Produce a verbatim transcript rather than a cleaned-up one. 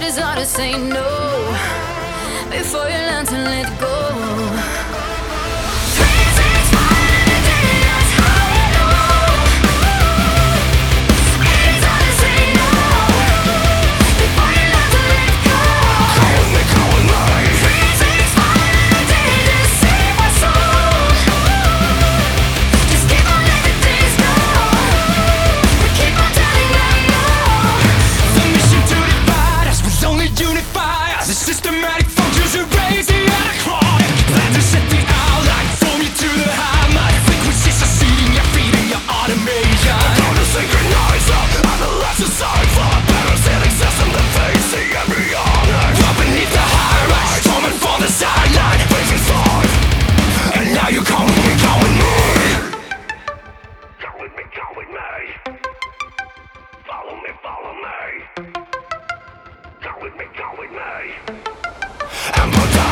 It is hard to say no before you learn to let go. Three, six, five, and a day, that's how we know. It is hard to say no before you learn to let go. Come with me, come with me. Three, six, five, and a day, just save my soul. Just keep on letting things go. We keep on telling them no. The mission to divide us was only unify us. The systematic functions erase the anacron. Plan to set the outline, form you to the high. My frequencies are seeding your feeding your automation. I'm gonna synchronize up on the left side for a better sailing system than facing and beyond. Up beneath the high rise, storming for the sideline, facing five. And now you come with me, come with me. Come with me, come with me. Follow me, follow me. Come with me, come with me. I'm